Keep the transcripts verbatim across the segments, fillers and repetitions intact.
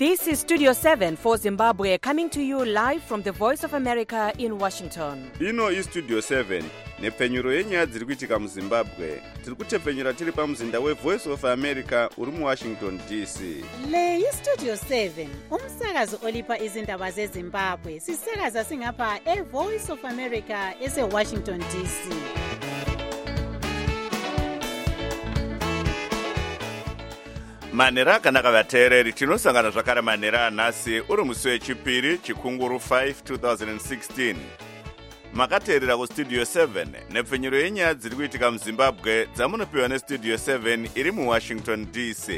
This is Studio seven for Zimbabwe, coming to you live from the Voice of America in Washington. Ino is Studio seven, nepfenyuro yenyaya dziri kuitika muZimbabwe. Tiri kutepfenyura tiri pamuzinda weVoice of America uri muWashington D C. Le yi Studio seven, umsakazo olipa izindaba zeZimbabwe. Sisakaza singapha eVoice of America eseWashington D C. Manera akanaka vateereri, tinosangana zvakare manera anhasi uri musi wechipiri chikunguru five twenty sixteen. Makateerera kuStudio seven nepfenyuro yenyaya dziri kuitika muZimbabwe dzamunopiwa neStudio seven iri muWashington D C.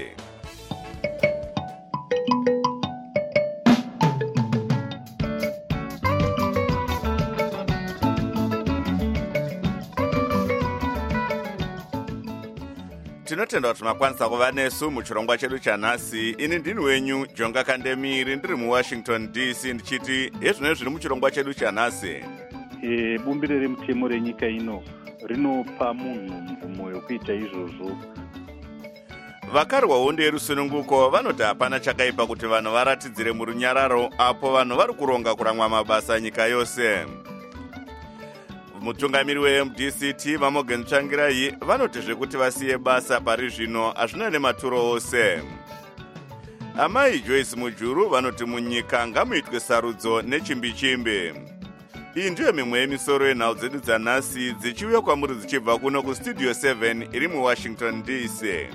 Tinotenda kuti makwanisa kuva nesu muchirongwa chedu chanhasi. Ini ndini wenyu Jonga Kandemiri ndiri muWashington D C ndichiti ezvino zviri muchirongwa chedu chanhasi. E, bumbiro remutemo renyika ino rinopa munhu mvumo yokuita izvozvo. Vakari vahondo yerusununguko vanoti hapana chakaipa kuti vanhu varatidzire murunyararo apo vanhu vari kuronga kuramwa mabasa nyika yose. Mutungamiri weM D C T vaMorgan Tsvangirai vanoti zvekuti vasiye basa pari zvino hazvina nematuro ose. Amai Joyce Mujuru vanoti munyika ngamuitwe sarudzo nechimbi-chimbi. Iyi ndiyo mimwe yemisoro yenhau dzedu dzanhasi dzichiuya kwamuri dzichibva kuno kuStudio seven iri muWashington D C.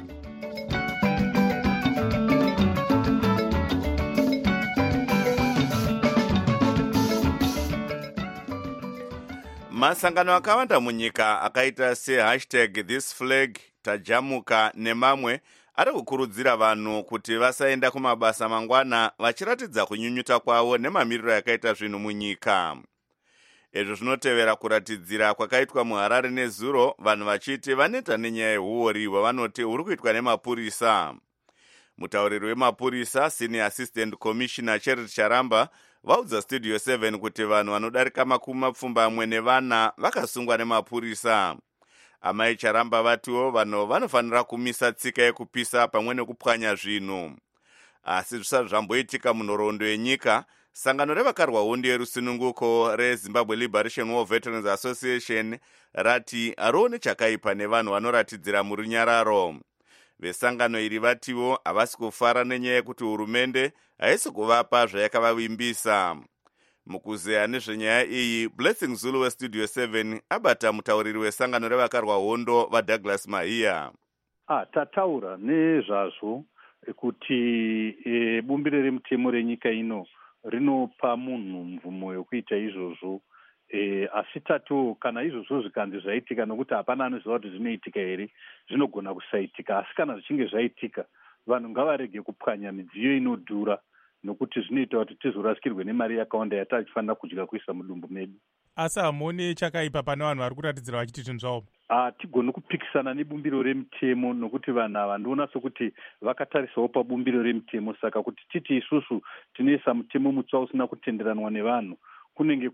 Masangano akawanda munyika akaita se hashtag this flag tajamuka nemamwe ari kukurudzira vanhu kuti vasaenda kumabasa mangwana vachiratidza kunyunyuta kwavo nemamiriro yakaita zvinhu munyika. Ezvo zvinotevera kuratidzira kwakaitwa muHarare nezuro, vanhu vachiti vaneta nenyaya yehuori hwavanoti huri kuitwa nemapurisa. Mutauriri wemapurisa Senior Assistant Commissioner Charity Charamba vaudza Studio seven kuti vanhu vanodarika makumi mapfumbamwe nevana vakasungwa nemapurisa. Amai Charamba vatiwo vanhu vanofanira kumisa tsika yekupisa pamwe nekupwanya zvinhu. Asi zvisati zvamboitika munhoroondo yenyika, sangano revakarwa hondo yerusununguko reZimbabwe Liberation War Veterans Association rati harone chakaipa nevanhu vanoratidzira murunyararo. Vesangano iri vatiwo havasi kufara nenyaya yekuti hurumende haisi kuvapa zvayakavavimbisa. Mukuzeya nezvenyaya iyi, Blessing Zulu weStudio seven abata mutauriri wesangano revakarwa hondo vaDouglas Mahia. Ah, tataura nezvazvo kuti e, bumbiro remutemo renyika ino rinopa munhu mvumo yokuita izvozvo. E, asi tatu kana izvozvo zvikanzi zvaitika, nokuti hapana anoziva kuti zvinoitika here, zvinogona kusaitika. Asi kana zvichinge zvaitika, vanhu ngavarege kupwanya midziyo inodhura, nokuti zvinoita kuti tizorasikirwe nemari yakawanda yatachifanira kudya kuisa mudumbu medu. Asi hamoni chakaipa pane vanhu vari kuratidzira vachiti zvinhu zvavo? Hatigoni kupikisana nebumbiro remutemo, nokuti vanhu ava ndoona sokuti vakatarisawo pabumbiro remutemo. Saka kuti titi isusu tinoisa mutemo mutsva usina kutenderanwa nevanhu, kunenge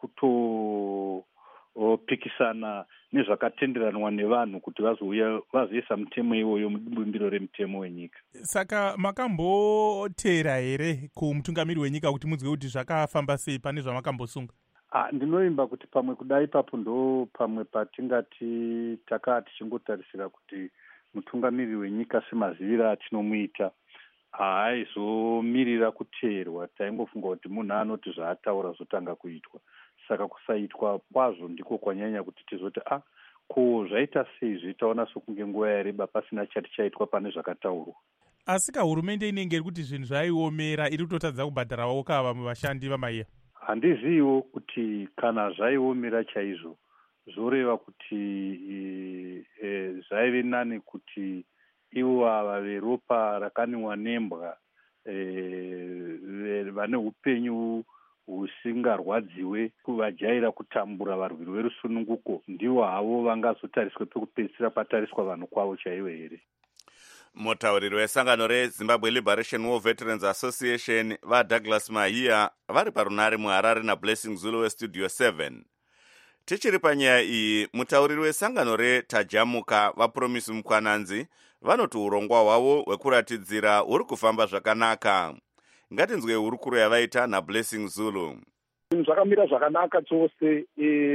kwakutopikisana nezvakatenderanwa nevanhu kuti vazouya vazoisa mutemo iwoyo mubumbiro remutemo wenyika. Saka makamboteera here kumutungamiri wenyika kuti munzwe kuti zvakafamba sei pane zvamakambosunga? Ah, ndinoimba kuti pamwe kudai ipapo ndo pamwe patingati takaa tichingotarisira kuti mutungamiri wenyika semazivira atinomuita haaizomirira kuteerwa. Taingofunga kuti munhu anoti zvaataura zotanga kuitwa. Saka kusaitwa kwazvo ndiko kwanyanya kuti tizoti ah, ko zvaita sei zvitaona sokunge nguva yareba pasina chati chaitwa pane zvakataurwa. Asi hurumende inenge iri kuti zvinhu zvaiomera iri kutotadza kubhadharawo kava vashandi vamaiya. Handizivo kuti kana zvaiomera chaizvo zvoreva kuti e, e, zvaive nani kuti ivo ava veropa rakaniwa nembwa e, vane upenyu husingarwadziwe kuvajaira kutambura varwiri verusununguko ndivo havo vangazotariswe pekupedzisira patariswa vanhu kwavo chaivo here. Mutauriri wesangano reZimbabwe Liberation War Veterans Association vaDouglas Mahia vari parunare muHarare naBlessing Zulu weStudio seven. Tichiri panyaya iyi, mutauriri wesangano reTajamuka vaPromise Mukwananzi vanoti urongwa hwavo hwekuratidzira huri kufamba zvakanaka. Ngatinzwe hurukuro yavaita naBlessing Zulu. Zvakamira zvakanaka chose,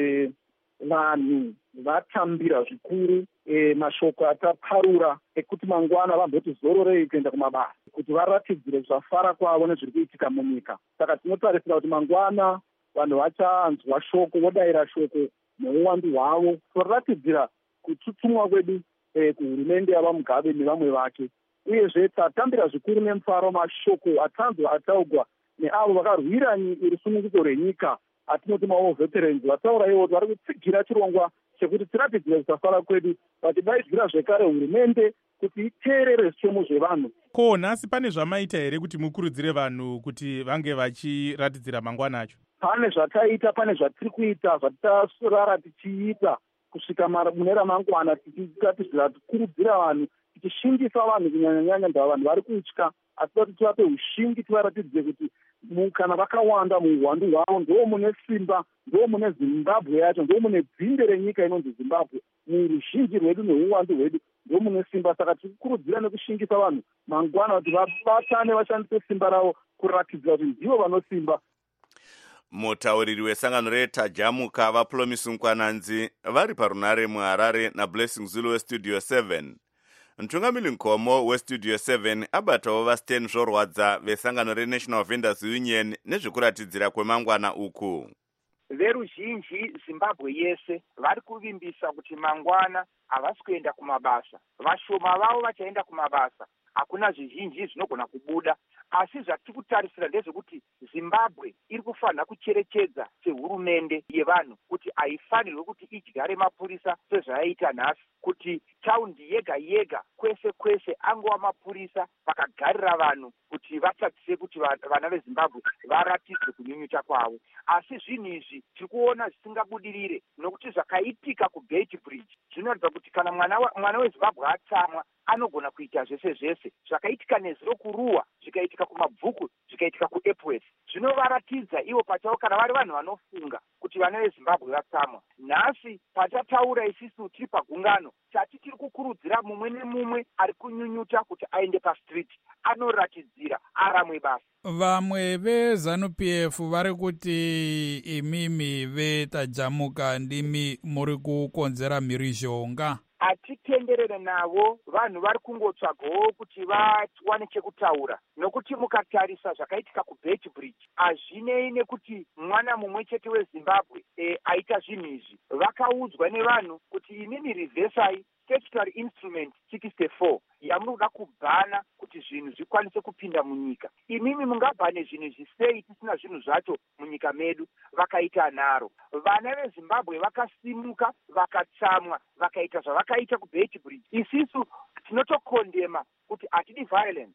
vanhu vatambira zvikuru mashoko ataparura ekuti mangwana vamboti zororei kuenda kumabasa, kuti varatidzire zvafara kwavo nezviri kuitika munyika. Saka tinotarisira kuti mangwana vanhu vachanzwa shoko, vodayira shoko neuwandu hwavo, toratidzira kututumwa kwedu kuhurumende yavaMugabe nevamwe vake. Uyezve tatambira zvikuru nemufaro mashoko atanzwa ataugwa neavo vakarwira rusununguko rwenyika, atinoti maveterans, vataura ivo vari kutsigira chirongwa chekuti tiratidzire kusafara kwedu, vachidaidzira zvekare hurumende kuti iteerere zvitemo zvevanhu. Ko nhasi pane zvamaita here kuti mukurudzire vanhu kuti vange vachiratidzira mangwana acho? Pane zvataita, pane zvatiri kuita, zvatasarara tichiita kusvika mune ramangwana, tichiratidzira, tikurudzira vanhu, tichishingisa vanhu kunyanya-nyanya vanhu vari kutya, asi kuti tivape ushingi, tivaratidze kuti kana vakawanda muuwandu hwavo ndo mune simba, ndo mune Zimbabwe yacho, ndo mune dzinde renyika inonzi Zimbabwe. Muruzhinji rwedu neuwandu hwedu ndo mune simba. Saka tikurudzira nekushingisa vanhu mangwana kuti vabatane, vashandise simba ravo kuratidzira kuti ndivo vanosimba. Mutauriri wesangano reTajamuka vaPholomisu Nkwananzi vari parunare muHarare naBlessing Zulu weStudio seven. Mtungamiri Nkomo weStudio seven abatawo vaStan Zvorwadza vesangano reNational Vendors Union nezvekuratidzira kwemangwana uku. Veruzhinji Zimbabwe yese vari kuvimbisa kuti mangwana havasi kuenda kumabasa. Vashoma vavo vachaenda kumabasa, hakuna zvizhinji zvinogona kubuda. Asi zvatiri kutarisira ndezvekuti Zimbabwe iri kufanira kucherechedza sehurumende yevanhu kuti haifanirwe kuti idyare mapurisa sezvayaita nhasi, kuti taundi yega yega kwese kwese angova mapurisa vakagarira vanhu kuti vatadzise kuti vana veZimbabwe varatidze kunyunyuta kwavo. Asi zvinhu izvi tiri kuona zvisingabudirire, nokuti zvakaitika kuGate Bridge zvinoratidza kuti kana mwana, mwana weZimbabwe atsamwa anogona kuita zvese zvese. Zvakaitika nezuro kuruwa, zvikaitika kumabvuku, zvikaitika kuEpworth, zvinovaratidza ivo pachavo kana vari vanhu vanofunga kuti vana veZimbabwe vatsamwa. Nhasi patataura isisu tiri pagungano, tati tiri kukurudzira mumwe nemumwe ari kunyunyuta kuti aende pastreet anoratidzira aramwe basa. Vamwe veZanu P F vari kuti imimi veTajamuka ndimi muri kukonzera mhirizhonga. Hatitenderere navo, vanhu vari kungotsvagawo kuti vawane chekutaura, nokuti mukatarisa zvakaitika kuGate Bridge hazvinei nekuti mwana mumwe chete weZimbabwe e, aita zvinhu izvi. Vakaudzwa nevanhu kuti imimi rivesai statutory instrument sixty-four yamunoda kubhana kuti zvinhu zvikwanise kupinda munyika. Imimi mungabhane zvinhu zvisei tisina zvinhu zvacho munyika medu. Vakaita nharo, vana veZimbabwe vakasimuka, vakatsamwa, vakaita zvavakaita kuGate Bridge. Isisu tinotokondema kuti hatidi violence.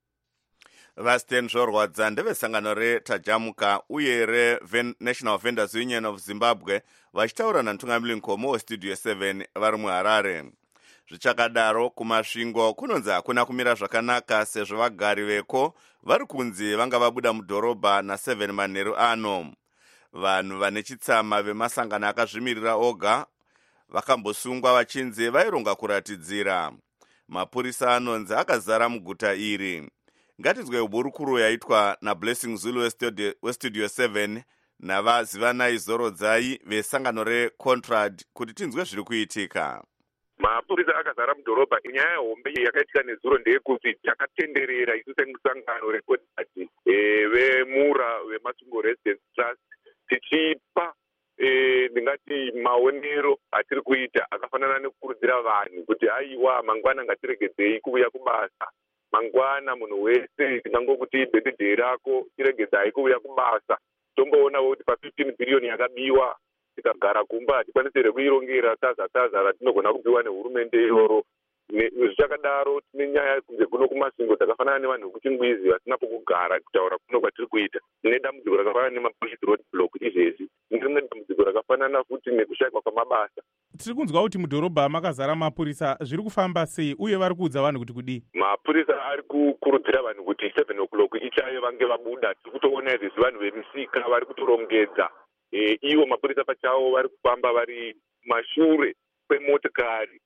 VaStan Zvorwadza ndevesangano reTajamuka uye reNational Vendors Union of Zimbabwe vachitaura naMtungamiri Nkomo weStudio seven vari muHarare. Zvichakadaro kumasvingo kunonzi hakuna kumira zvakanaka sezvo vagari veko vari kunzi vanga vabuda mudhorobha naseven manheru ano. Vanhu vane chitsama vemasangano akazvimirira oga vakambosungwa vachinzi vaironga kuratidzira. Mapurisa anonzi akazara muguta iri. Ngatinzwe uburukuru yaitwa naBlessing Zulu weStudio seven navaZivanai Zorodzai vesangano reContrad kuti tinzwe zviri kuitika. Mapurisa akazara mudhorobha. Inyaya yehombe yakaitika nezuro ndeyekuti takatenderera isu semusangano reContrad e, vemura veMasungo Residence Trust tichipa e, ndingati maonero atiri kuita akafanana nekukurudzira vanhu kuti haiwa mangwana ngatiregedzei kuuya kubasa. Mangwana munhu wese tingangokuti birthday rako tiregedzai kuuya kubasa. Tomboonawo kuti pa fifteen billion yakabiwa tikagara kumba hatikwanisire kuirongera taza taza ratinogona kupiwa nehurumende iroro. Zvichakadaro tine nyaya kunze kuno kumasingo takafanana nevanhu vekuchingwizi vasina pokugara kutaura kuno kwatiri kuita. Tine dambudziko rakafanana nemapolice road block izvezvi. Rimwe dambudziko rakafanana futi nekushayikwa kwamabasa. Tiri kunzwa kuti mudhorobha makazara mapurisa, zviri kufamba sei uye vari kuudza vanhu kuti kudii? Mapurisa ari kukurudzira vanhu kuti seven o'clock ichayo vange vabuda. Tiri kutoona izvezvi vanhu vemisika vari kutorongedza. E, ivo mapurisa pachavo vari kufamba vari mashure kwemotikari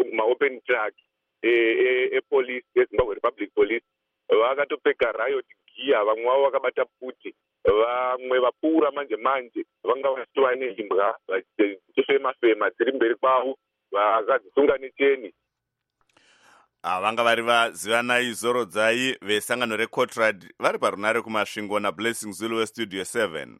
maopen track epolice eZimbabwe Republic Police. Vakatopfeka riot giya, vamwe vavo vakabata puti, vamwe vapfuura manje manje vanga vachitova neimbwa vachifema fema dziri mberi kwavo vakadzisunga necheni. vanga vari vazivanai zorodzai vesangano recotrad vari parunare kumasvingo nablessing zulu westudio seven.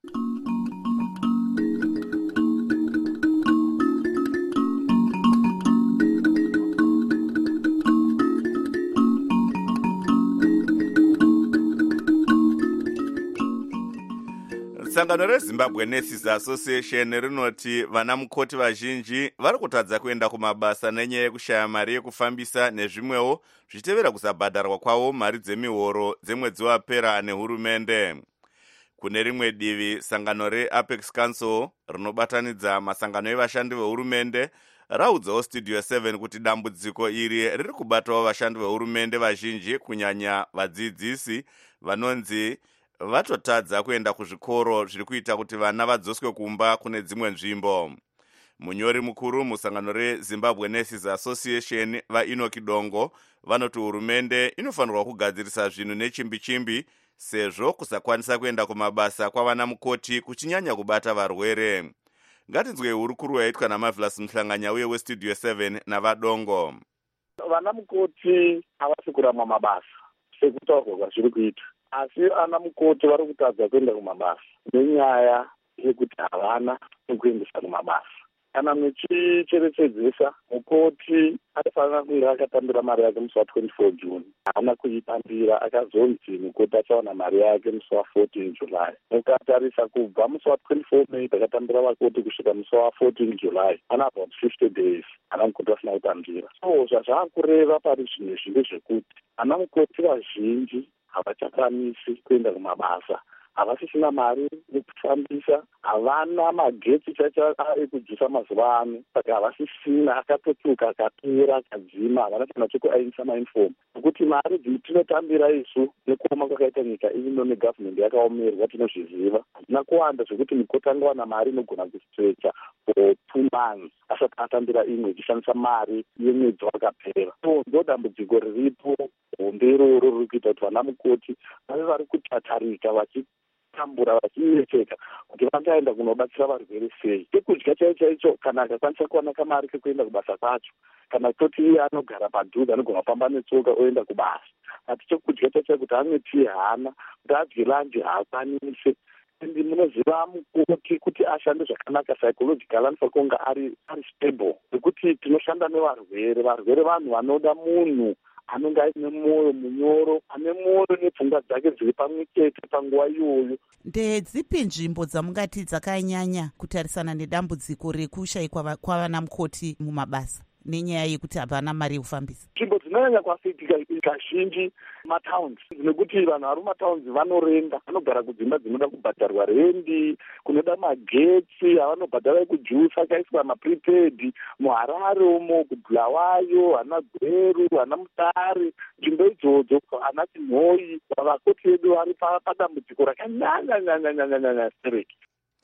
sangano rezimbabwe nurses association rinoti vana mukoti vazhinji vari kutadza kuenda kumabasa nenyaya yekushaya mari yekufambisa nezvimwewo zvichitevera kusabhadharwa kwavo mari dzemihoro dzemwedzi wapera nehurumende. Kune rimwe divi, sangano reapex council rinobatanidza masangano evashandi vehurumende raudzawo studio seven kuti dambudziko iri riri kubatawo vashandi vehurumende vazhinji kunyanya vadzidzisi vanonzi vatotadza kuenda kuzvikoro zviri kuita kuti vana vadzoswe kumba kune dzimwe nzvimbo. Munyori mukuru musangano rezimbabwe nurses association vainoki dongo vanoti hurumende inofanirwa kugadzirisa zvinhu nechimbi chimbi sezvo kusakwanisa kuenda kumabasa kwavana mukoti kuchinyanya kubata varwere. Ngatinzwe hurukuru yaitwa naMarvelous Mhlanganya uye westudio seven navadongo. Vana mukoti havasi kurama mabasa sekutaurwa kwazviri kuita, asi ana mukoti vari kutadza kuenda kumabasa nenyaya yekuti havana kuendesa kumabasa. Kana muchicherechedzesa, mukoti aifanira kunge akatambira mari yake musi wa24 June, haana kuitambira, akazonzi mukoti achawana mari yake musi wa14 July. Mukatarisa kubva musi wa24 May takatambira vakoti kusvika musi wa14 July, ana about fifty days ana mukoti asina kutambira. So zvazvakureva pari zvinhu izvi ndezvekuti ana mukoti vazhinji havachakwanisi kuenda kumabasa, havasisina mari yekufambisa, havana magetsi chacho ekudzisa mazuva ano, saka havasisina, akatotuka akapera akadzima, havana kana chekuainisa mainfomu nokuti mari tinotambira isu nekuoma kwakaita nyika ino negavhmendi yakaomerwa tinozviziva. Hazina kuwanda zvekuti mukoti angawana mari inogona kustrecha for two months asati atambira imwe ichishandisa mari yemwedzi wakapera. So ndo dambudziko riripo hombe iroro riri kuita kuti vana mukoti vave vari kutatarika vachi tambura vachinetseka kuti vangaenda kunobatsira varwere sei. Chekudya chaicho chaicho kana akakwanisa kuwana kamari kekuenda kubasa kwacho, kana toti iye anogara padhuze anogona kufamba netsoka oenda kubasa, asi chekudya chaicho kuti amwe tii haana, kuti adye lanji haakwanise. Endi munoziva mukoti kuti ashande zvakanaka psychological anofanira kunge ari ari stable, nekuti tinoshanda nevarwere. Varwere vanhu vanoda munhu anenge aine mwoyo munyoro, ane mwoyo nepfungwa dzake dziri pamwe chete panguva iyoyo. Ndedzipi nzvimbo dzamungati dzakanyanya kutarisana nedambudziko rekushayikwa kwavana mukoti mumabasa nenyaya yekuti havana mari yekufambisa? Nzvimbo dzinonyanya kuafitika kazhinji matowns, nekuti vanhu vari mumatowns vanorenda, vanogara kudzimba dzinoda kubhadharwa rendi, kunoda magetsi avanobhadhara ekujusa akaiswa maprepaid, muHarare umo, kuBulawayo, hana Gweru, hana Mutare, nzvimbo idzodzo, hana Chinhoyi, vakoti vedu vari padambudziko rakanyanyanyanyanyanyanya stereki.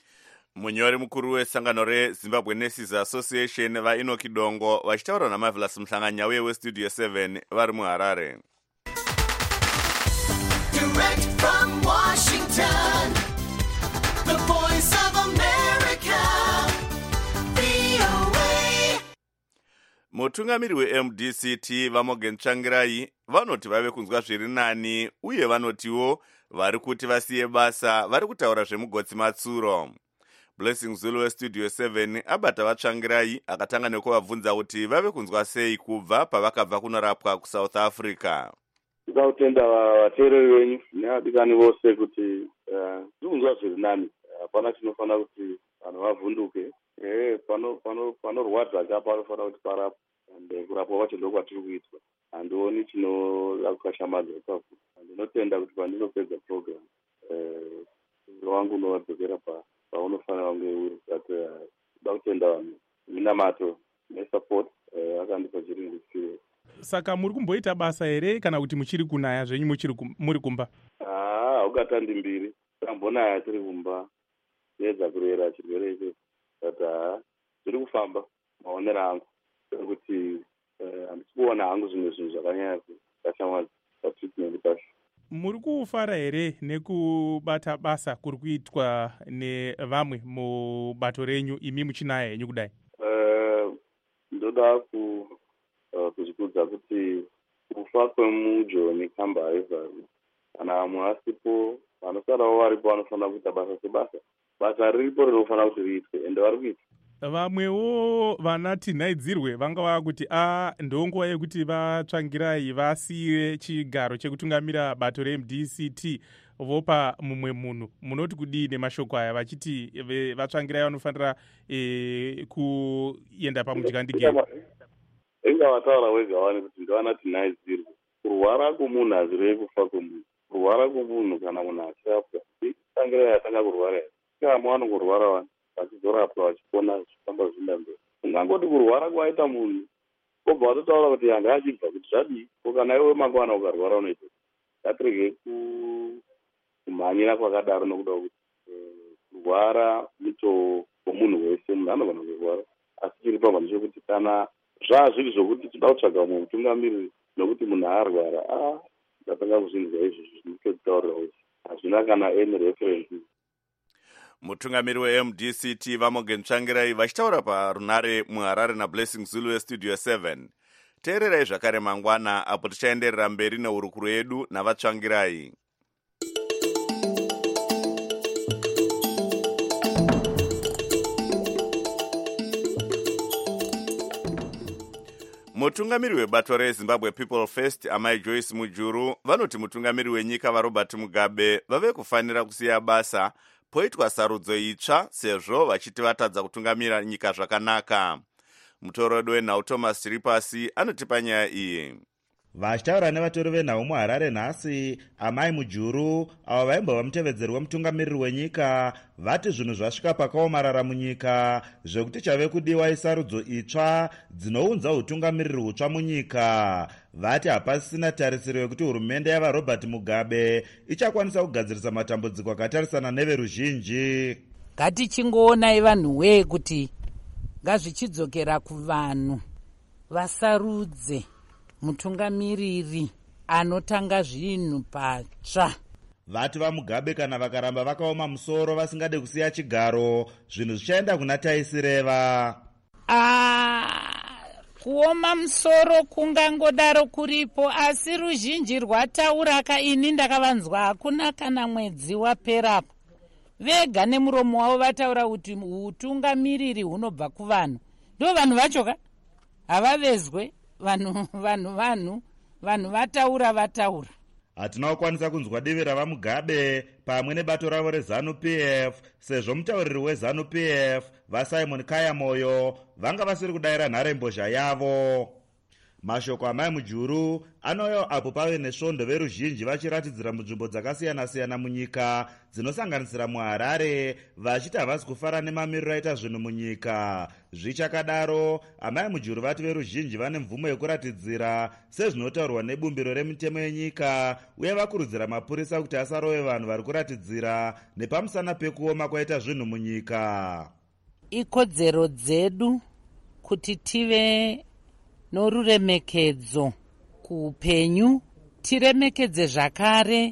Munyori mukuru wesangano rezimbabwe nurses association vainoki dongo vachitaura naMarvelous Mhlanganya uye westudio seven vari muHarare. Direct from Washington, the voice of America, V O A. Mutungamiri weM D C T Vamogen Tsvangirai vanoti vave kunzwa zviri nani uye vanotiwo vari kuti vasiye basa vari kutaura zvemugotsi matsuro. Blessing Zulu westudio seven abata vatsvangirai akatanga nekuvabvunza kuti vave kunzwa sei kubva pavakabva kunorapwa kuSouth Africa. Tinoda kutenda vateereri venyu nevadikani vose kuti tiri kunzwa zviri nani. Hapana chinofanira kuti vanhu vavhunduke. Eh, pano pano panorwadza apa panofanira kuti parapwe, ende kurapwa kwacho ndokwatiri kuitwa. Handioni chinoda kukashamadza ipapo. Ndinotenda kuti pandinopedza program eh wangu unovadzokera pa paunofanira kunge uri. Toda kutenda vanhu minamato nesupport vakandipa chiringidziro. Saka muri kumboita basa here kana kuti muchiri kunaya zvenyu muchiri muri kumba? Ah, ukatandi mbiri tambonaya tiri kumba yedza kurera chirwere icho. Saka zviri kufamba maonera angu kuti handisi kuona hangu zvimwe zvinhu zvakanyanya kashamadza patreatment pacho. muri kufara here nekubata basa kuri kuitwa nevamwe mubato renyu imi muchinaya henyu kudai? Uh, ndoda ku uh, kuzvikudza kuti kufa kwemujoni kamba haizvazvo. Kana vamwe asipo vanosarawo varipo vanofanira kuita basa sebasa. Basa riripo rinofanira kuti riitwe ende vari kuita. Vamwewo vana tinhaidzirwe vanga vava kuti a ndonguva yekuti vatsvangirai vasiye chigaro chekutungamira bato reM D C T vopa mumwe munhu. Munoti kudii nemashoko aya vachiti vatsvangirai vanofanira e, kuenda pamutyandike? Inga vataura wega vane kuti ndovana tinhaidzirwe. Kurwara kwomunhu hazvirei kufa kwomunhu. Kurwara kwomunhu kana munhu achirapwa tsangirai atanga kurwara kama vanongorwara vanhu vachizorapwa vachipona zvichifamba zvienda mberi. Ungangoti kurwara kwaita munhu obva watotaura kuti yanga achibva kuti zvadii ko kana iwe mangwana ukarwara unoita ngatirege kumhanyira kwakadaro nokuda kuti kurwara muto womunhu wese munhu anogona kurwara asi chiri pamhano chekuti kana zvazviri zvokuti toda kutsvaga mumwe mutungamiriri nokuti munhu arwara a ndatanga kuzvinzwa izvozvo zvinototitaurira kuti hazvina kana any reference. Mutungamiri weM D C T Vamogen Tsvangirai vachitaura parunare muHarare naBlessing Zulu weStudio seven. Teererai zvakare mangwana apo tichaenderera mberi neurukuru yedu navatsvangirai. Mutungamiri webato reZimbabwe People First Amai Joyce Mujuru vanoti mutungamiri wenyika vaRobert Mugabe vave kufanira kusiya basa poitwa sarudzo itsva sezvo vachiti vatadza kutungamira nyika zvakanaka. Mutorodi wenhau Thomas Chiripasi anotipa nyaya iyi. Vachitaura nevatori venhau muHarare nhasi, Amai Mujuru avo vaimbova mutevedzeri wemutungamiriri wenyika vati zvinhu zvasvika pakaomarara munyika zvekuti chave kudiwa isarudzo itsva dzinounza utungamiriri hutsva munyika. Vati hapasisina tarisiro yekuti hurumende yavaRobert Mugabe ichakwanisa kugadzirisa matambudziko akatarisana neveruzhinji. Ngatichingoonai vanhuwe kuti ngazvichidzokera kuvanhu vasarudze mutungamiriri anotanga zvinhu patsva. Vati vaMugabe kana vakaramba vakaoma musoro vasingade kusiya chigaro zvinhu zvichaenda kuna taisireva. Ah, kuoma musoro kungangodaro kuripo asi ruzhinji rwataura ka ini ndakavanzwa hakuna kana mwedzi waperapo. Vega nemuromo wavo vataura kuti utungamiriri hunobva kuvanhu. Ndo vanhu vacho ka havavezwe vanhu vanhu vanhu vanhu vataura vataura. Hatina kukwanisa kunzwa divi ravaMugabe pamwe nebato ravo reZanu-P F sezvo mutauriri weZanu-P F vaSimon Kayamoyo vanga vasiri kudayira nharembozha yavo. Mashoko Amai Mujuru anouya apo pave nesvondo veruzhinji vachiratidzira munzvimbo dzakasiyana-siyana munyika dzinosanganisira muHarare vachiti havasi kufara nemamiriro aita zvinhu munyika. Zvichakadaro, Amai Mujuru vati veruzhinji vane mvumo yekuratidzira sezvinotaurwa nebumbiro remitemo yenyika uye vakurudzira mapurisa kuti asarove vanhu vari kuratidzira nepamusana pekuoma kwaita zvinhu munyika. Ikodzero dzedu kuti tive noruremekedzo kuupenyu, tiremekedze zvakare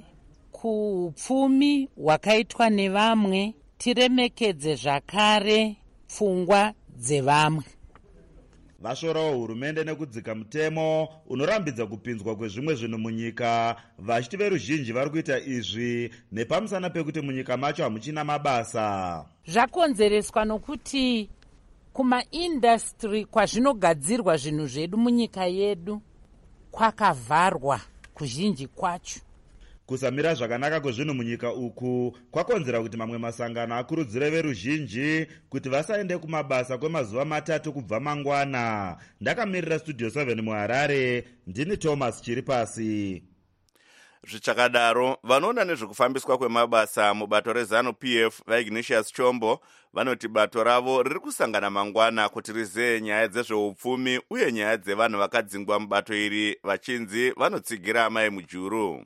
kuupfumi hwakaitwa nevamwe, tiremekedze zvakare pfungwa dzevamwe. Vashorawo hurumende nekudzika mutemo unorambidza kupinzwa kwezvimwe zvinhu munyika vachiti veruzhinji vari kuita izvi nepamusana pekuti munyika macho hamuchina mabasa. Zvakonzereswa nokuti kumaindastri kwazvinogadzirwa zvinhu zvedu munyika yedu kwakavharwa kuzhinji kwacho. Kusamira zvakanaka kwezvinhu munyika uku kwakonzera kuti mamwe masangano akurudzire veruzhinji kuti vasaende kumabasa kwemazuva matatu kubva mangwana. Ndakamirira Studio seven muHarare, ndini Thomas Chiripasi. Zvichakadaro, vanoona nezvekufambiswa kwemabasa mubato reZanu-P F vaIgnatius Chombo vanoti bato ravo riri kusangana mangwana kuti rizeye nyaya dzezveupfumi uye nyaya dzevanhu vakadzingwa mubato iri vachinzi vanotsigira Amai Mujuru.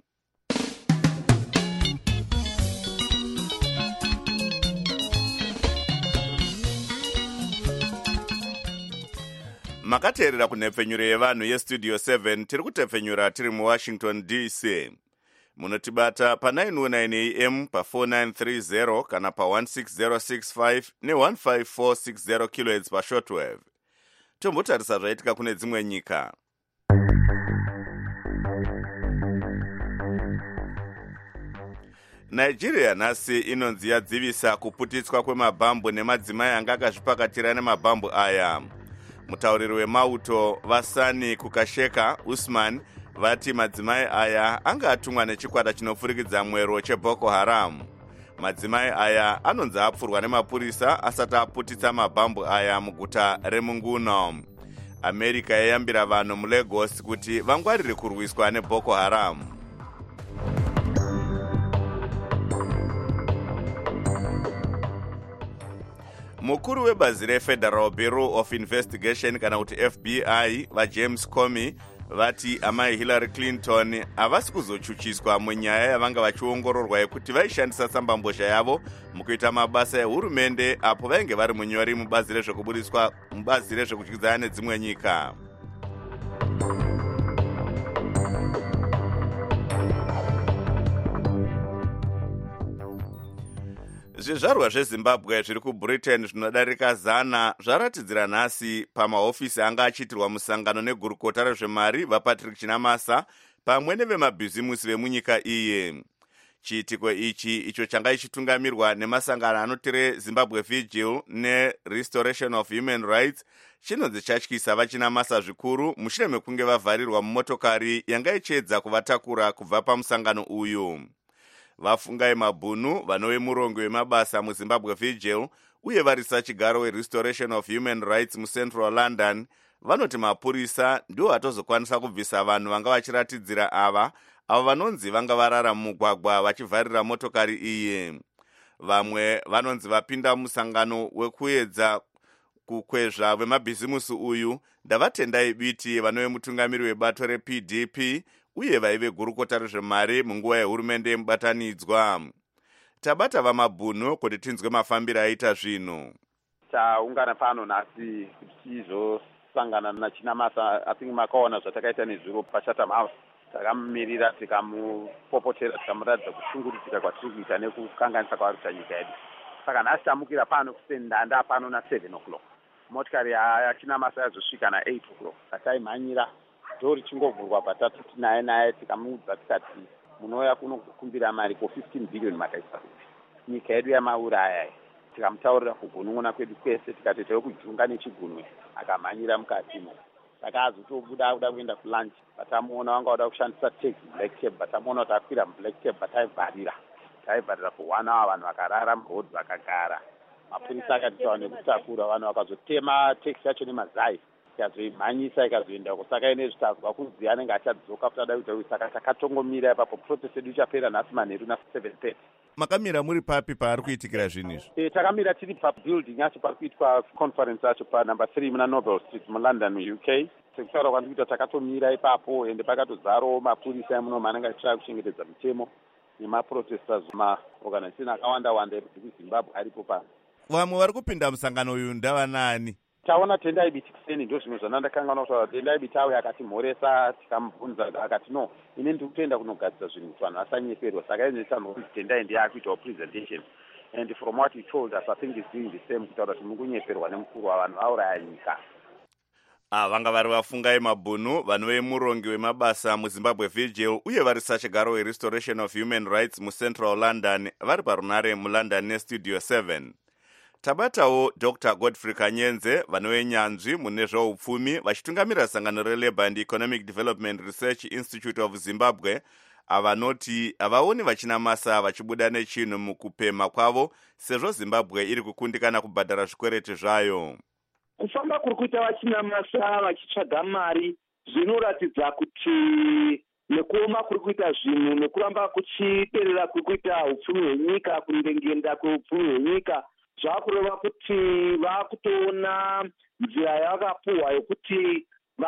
Makateerera kunhepfenyuro yevanhu yeStudio seven tiri kutepfenyura tiri muWashington D C. munotibata pa nine oh nine a m pa four nine three zero kana pa one six zero six five ne one five four six zero kilohertz pa shortwave. Tombotarisa zvaitika kune dzimwe nyika. Nigeria nhasi inonzi yadzivisa kuputitswa kwemabhambu nemadzimai anga akazvipakatira nemabhambu aya. Mutauriri wemauto Vasani Kukasheka Usman vati madzimai aya anga atumwa nechikwata chinofurikidza mwero cheBoko Haram. Madzimai aya anonzi apfurwa nemapurisa asati aputitsa mabhambu aya muguta reMunguno. America yayambira vanhu muLagos kuti vangwarire kurwiswa neBoko Haram. Mukuru webazi reFederal Bureau of Investigation kana kuti F B I vaJames Comey vati amai Hillary Clinton havasi kuzochuchiswa munyaya yavanga vachiongororwa yekuti vaishandisa tsambambozha yavo mukuita mabasa ehurumende apo vainge vari munyori mubazi rezvekubudiswa mubazi rezvekudyidzana nedzimwe nyika. Zvizvarwa zveZimbabwe zviri kuBritain zvinodarika zana zvaratidzira nhasi pamahofisi anga achiitirwa musangano negurukota rezvemari vaPatrick Chinamasa pamwe nevemabhizimusi vemunyika iye. Chiitiko ichi icho changa ichitungamirwa nemasangano anoti Zimbabwe Vigil neRestoration of Human Rights chinonzi chatyisa vaChinamasa zvikuru mushure mekunge vavharirwa mumotokari yanga ichiedza kuvatakura kubva pamusangano uyu. Vafungai Mabhunu vanove murongo wemabasa muZimbabwe Vigil uye varisa chigaro weRestoration of Human Rights muCentral London vanoti mapurisa ndiwo atozokwanisa kubvisa vanhu vanga vachiratidzira ava avo vanonzi vanga varara mumugwagwa vachivharira motokari iye. Vamwe vanonzi vapinda musangano wekuedza kukwezva vemabhizimusi uyu ndavatendai biti vanove mutungamiri webato reP D P uye vaive gurukota rezvemari munguva yehurumende yemubatanidzwa. Tabata vaMabhunu kuti tinzwe mafambiro aita zvinhu. Taungana pano nhasi kuti tizosangana naChinamasa. I think makaona zvatakaita nezviro paChatham House. Takamumirira tikamupopotera tikamuratidza kushungurudzika kwatiri kuita nekukanganisa kwaari kuita nyika yedu. Saka nhasi tamukira pano kusendanda pano na seven o'clock. Motikari yaChinamasa yazosvika na eight o'clock. Taimhanyira dori chingovhurwa patatuti naye naye tikamuudza tikati munouya kunokumbira mari ko fifteen billion makaisa kuti nyika yedu yamauraya. Tikamutaurira kugunun'una kwedu kwese tikati teyokujunga nechigunwe akamhanyira mukatimo. Saka azotobuda kuda kuenda kulunch batamuona wanga wada kushandisa taxi black cab batamuona kuti akwira black cab bataivharira taivharira for one hour vanhu vakarara muroad vakagara. Mapurisa akati tawane kutakura vanhu vakazotema taxi yacho nemazai ikazoimhanyisa ikazoenda kusaka ine zvitazwa kunzi anenge achadzoka kuti ada kuita saka takatongomira ipapo protest yedu ichapera nhasi manheru na seven thirty. Makamira muri papi paari kuitikira zvinhu izvi? E, takamira tiri pabuilding yacho pari kuitwa conference yacho pa number three muna Nobel Street muLondon mu U K. Sekutaura kwandi kuita takatomira ipapo ende pakatozarawo mapurisa emuno anenge achitya kuchengetedza mitemo nemaprotesters maorganization akawanda wanda ekuZimbabwe aripo pano. Vamwe vari kupinda musangano uyu ndava nani? Taona Tendai Biti kuseni ndo zvimwe zvandakangana kuti Tendai Biti awe akatimhoresa tikamubvunza akati no ine ndiri kutoenda kunogadzira zvinhu kuti vanhu vasanyeperwa. Saka inoitawo kuti Tendai ndiye akuitawo presentation and from what he told us I think he's doing the same kutaura kuti mukunyeperwa nemukuru wavanhu vauraya nyika. Ah, vanga vari vafungai Mabhunu vanove murongi wemabasa muZimbabwe Vigil uye vari sachigaro weRestoration of Human Rights muCentral London vari parunare muLondon neStudio seven. Tabatawo Doctor Godfrey Kanyenze vanove nyanzvi mune zveupfumi vachitungamira sangano reLabour and Economic Development Research Institute of Zimbabwe avanoti avaoni vaChinamasa vachibuda nechinhu mukupema kwavo sezvo Zimbabwe iri kukundikana kubhadhara zvikwereti zvayo. Kufamba kuri kuita vaChinamasa vachitsvaga mari zvinoratidza kuti nekuoma kuri kuita zvinhu nekuramba kuchiperera kuri kuita upfumi hwenyika kundengenda kweupfumi hwenyika zvakureva kuti vakutoona nzira yavakapuhwa yokuti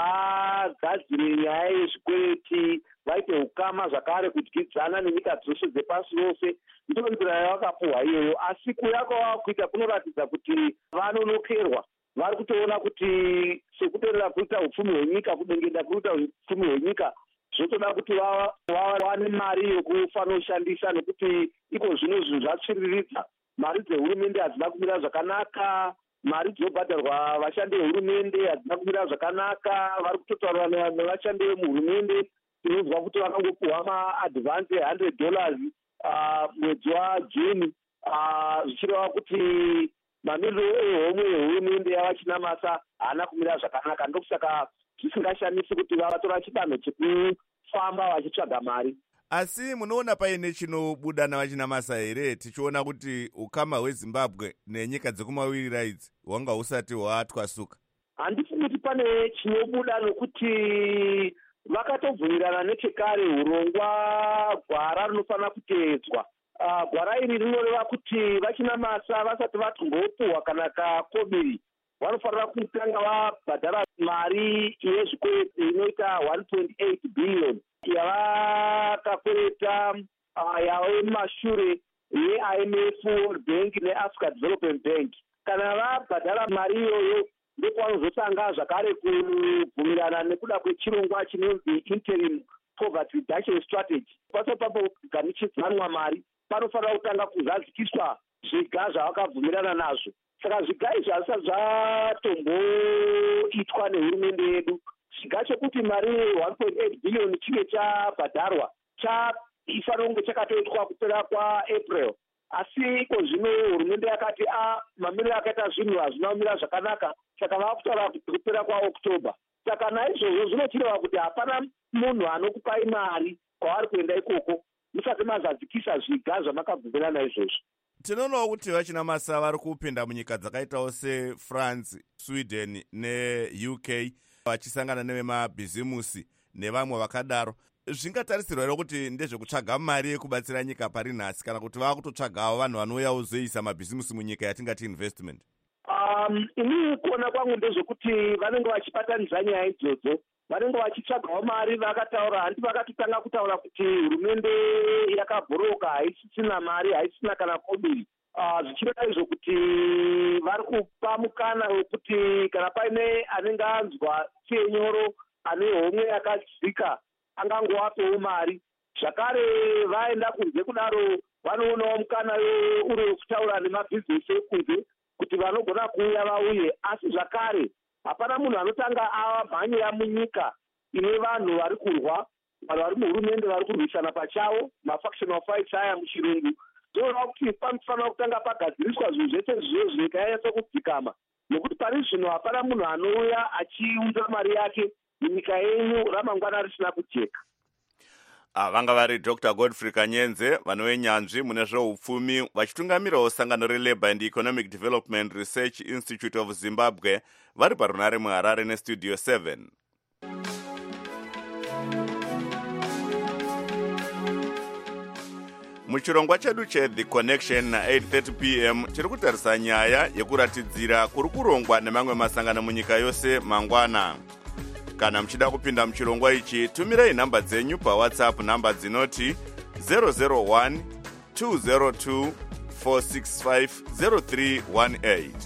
vagadzire nyaya yezvikwereti vaite ukama zvakare kudyidzana nenyika dzose dzepasi rose. Ndiyo nzira yavakapuhwa iyoyo, asi kuya kwavava kuita kunoratidza kuti vanonokerwa. Vari kutoona kuti sekuperera kuita upfumi hwenyika kudengenda kuita upfumi hwenyika zvotoda kuti vawane mari yokufanira kushandisa, nekuti iko zvino zvinhu zvatsviriridza. Mari dzehurumende hadzina kumira zvakanaka, mari dzinobhadharwa vashandi vehurumende hadzina kumira zvakanaka. Vari kutotaura nevashandi vemuhurumende, tinonzwa kuti vakangopuhwa maadvance hundred dollars mwedzi waJuni, zvichireva kuti mamiriro ehomwe yehurumende yavachinamasa haana kumira zvakanaka. Ndokusaka zvisingashamisi kuti vavatora chidanho chekufamba vachitsvaga mari. Asi munoona paine chinobuda navachinamasa here, tichiona kuti ukama hweZimbabwe nenyika dzekumavirira idzi hwanga husati hwatwasuka? Handifungi kuti pane chinobuda, nokuti vakatobvumirana nechekare urongwa gwara rinofanira kuteedzwa. Uh, gwara iri rinoreva kuti vachinamasa vasati vatombopuhwa kana kakobiri vanofanira kutanga vabhadhara mari yezvikwereti inoita one point eight billion yavakakwereta uh, yave mumashure ye-I M F, World Bank neAfrica Development Bank. Kana vabhadhara mari iyoyo ndokwanozotanga zvakare kubvumirana nekuda kwechirongwa chinonzi interim poverty reduction strategy. Paso papo gamuchidzanwa mari panofanira kutanga kuzadzikiswa zviga zvavakabvumirana nazvo. Saka zviga izvi hazvisati zvatomboitwa nehurumende yedu. Chiga chekuti mari one point eight billion chinge chabhadharwa chaifanira kunge chakatoitwa kupera kwaApril. Asi iko zvino hurumende yakati a mamiriro akaita zvinhu hazvina kumira zvakanaka, saka vakutaura kuti kupera kwaOctober. Saka naizvozvo zvinochireva kuti hapana munhu anokupai mari kwavari kuenda ikoko musati mazadzikisa zviga zvamakabvumirana izvozvo. Tinoonawo kuti vachinamasa vari kupinda munyika dzakaitawo seFrance, Sweden neU K vachisangana nevemabhizimusi nevamwe vakadaro. Zvingatarisirwa here kuti ndezvekutsvaga mari yekubatsira nyika pari nhasi, kana kuti vava kutotsvagawo vanhu vanouya kuzoisa mabhizimusi munyika yatingati investment? Um, ini kuona kwangu ndezvekuti vanenge vachibatanidza nyaya idzodzo, vanenge vachitsvagawo mari. Vakataura handi vakatotanga kutaura kuti hurumende yakabhoroka, haisisina mari, haisisina kana kobiri. Uh, zvichireva izvo kuti vari kupa mukana wekuti kana paine anenge anzwa senyoro ane homwe yakadzika angangowapewo mari. Zvakare vaenda kunze kudaro vanoonawo mukana uri wekutaura nemabhizinesi ekunze kuti vanogona kuuya vauye. Asi zvakare hapana munhu anotanga amhanyira munyika ine vanhu vari kurwa, vanhu vari muhurumende vari kurwisana pachavo, mafactional fights aya muchirungu. Zoona kuti panofanira kutanga pagadziriswa zvinhu zvese zvizvo zvikanyatsa kudzikama, nokuti pari zvino hapana munhu anouya achiunza mari yake munyika yenyu ramangwana risina kujeka. Ah, vanga vari Doctor Godfrey Kanyenze, vanowenyanzvi mune zveupfumi, vachitungamirawo sangano reLabour and Economic Development Research Institute of Zimbabwe, vari parunare muHarare neStudio seven. Muchirongwa chedu cheThe Connection na eight thirty p m tiri kutarisa nyaya yekuratidzira kuri kurongwa nemamwe masangano munyika yose mangwana. Kana muchida kupinda muchirongwa ichi, tumirai nhamba dzenyu paWhatsApp, nhamba dzinoti zero zero one two zero two four six five zero three one eight.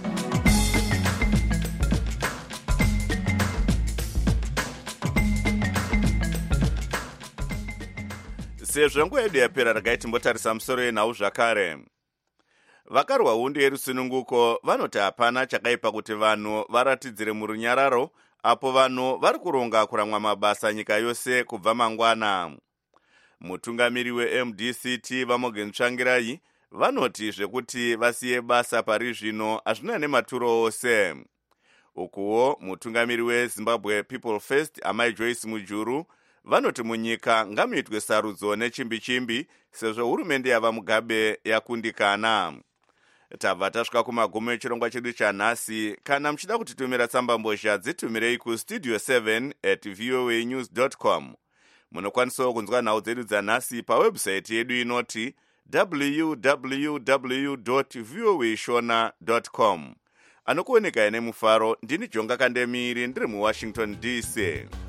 Sezvo nguva yedu yapera, regai timbotarisa musoro yenhau zvakare. Vakarwa hundi yerusununguko vanoti hapana chakaipa kuti vanhu varatidzire murunyararo apo vanhu vari kuronga kuramwa mabasa nyika yose kubva mangwana. Mutungamiri weM D C T Vamogen Tsvangirai vanoti zvekuti vasiye basa pari zvino hazvina nematuro ose. Ukuwo mutungamiri weZimbabwe People First Amai Joyce Mujuru vanoti munyika ngamuitwe sarudzo nechimbi-chimbi sezvo hurumende yava Mugabe yakundikana. Tabva tasvika kumagumo echirongwa chedu chanhasi. Kana muchida kutitumira tsamba mbozha, dzitumirei kustudio seven at voa news dot com. Munokwanisawo kunzwa nhau dzedu dzanhasi pawebhusaiti yedu inoti w w w dot voa shona dot com. Anokuoneka ine mufaro, ndini Jonga Kandemiri ndiri muWashington D C.